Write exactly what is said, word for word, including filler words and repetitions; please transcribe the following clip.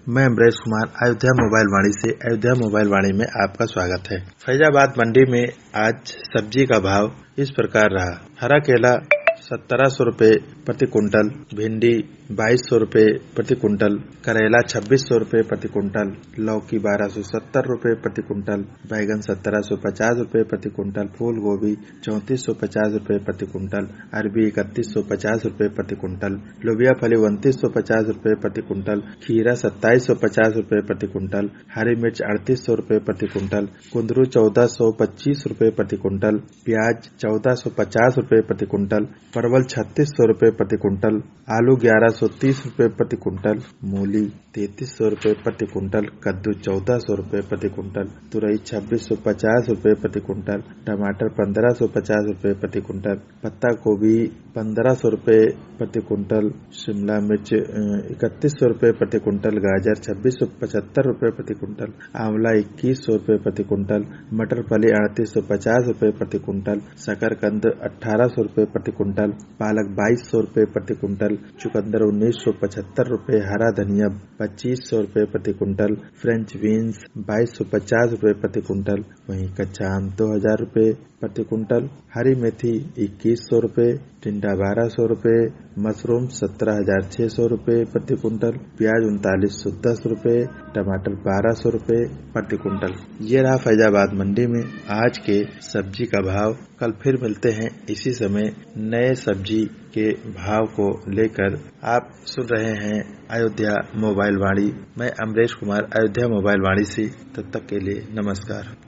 मैं अमरेश कुमार अयोध्या मोबाइल वाणी से अयोध्या मोबाइल वाणी में आपका स्वागत है। फैजाबाद मंडी में आज सब्जी का भाव इस प्रकार रहा। हरा केला सत्रह सौ रुपये प्रति कुंटल, भिंडी बाईस सौ रुपये प्रति कुंटल, करेला छब्बीस सौ रुपये प्रति कुंटल, लौकी बारह सौ सत्तर रुपये प्रति कुंटल, बैगन सत्रह सौ पचास रुपये प्रति कुंटल, फूल गोभी चौंतीस सौ पचास रुपये प्रति कुंटल, अरबी इकतीस सौ पचास रुपये प्रति कुंटल, लोबिया फली उनतीस सौ पचास रुपये प्रति कुंटल, खीरा सत्ताईस सौ पचास रुपये प्रति कुंटल, हरी मिर्च अड़तीस सौ रुपये प्रति कुंटल, कुंदरू चौदह सौ पच्चीस रुपये प्रति कुंटल, प्याज चौदह सौ पचास रुपये प्रति कुंटल, परवल छत्तीस सौ रुपये प्रति कुंटल, आलू ग्यारह सौ तीस रुपये प्रति कुंटल, मूली तैतीस सौ रुपये प्रति कुंटल, कद्दू चौदह सौ रुपये प्रति कुंटल, तुरई छब्बीस सौ पचास रुपये प्रति कुंटल, टमाटर पंद्रह सौ पचास रुपये प्रति कुंटल, पत्ता गोभी पंद्रह सौ रुपये प्रति कुंटल, शिमला मिर्च इकतीस सौ रुपये प्रति कुंटल, गाजर छब्बीस सौ पचहत्तर रुपये प्रति कुंटल, आंवला इक्कीस सौ रुपये प्रति कुंटल, मटर फली अड़तीस सौ पचास रुपये प्रति कुंटल, शकरकंद अठारह सौ रुपये प्रति कुंटल, पालक बाईस सौ रुपये प्रति कुंटल, चुकंदर उन्नीस सौ पचहत्तर रुपये, हरा धनिया पच्चीस सौ रुपये प्रति कुंटल, फ्रेंच बीन्स बाईस सौ पचास रुपये प्रति कुंटल, वहीं कच्चा आम दो हजार रुपये प्रति कुंटल, हरी मेथी इक्कीस सौ रुपये, टिंडा बारह सौ रुपये, मशरूम सत्रह हजार छह सौ रुपये प्रति कुंटल, प्याज उनतालीस सौ दस रुपये, टमाटर बारह सौ रुपये प्रति कुंटल। ये रहा फैजाबाद मंडी में आज के सब्जी का भाव। कल फिर मिलते हैं इसी समय नए सब्जी के भाव को लेकर। आप सुन रहे हैं अयोध्या मोबाइल वाणी। मैं अमरेश कुमार अयोध्या मोबाइल वाणी से। तब तक के लिए नमस्कार।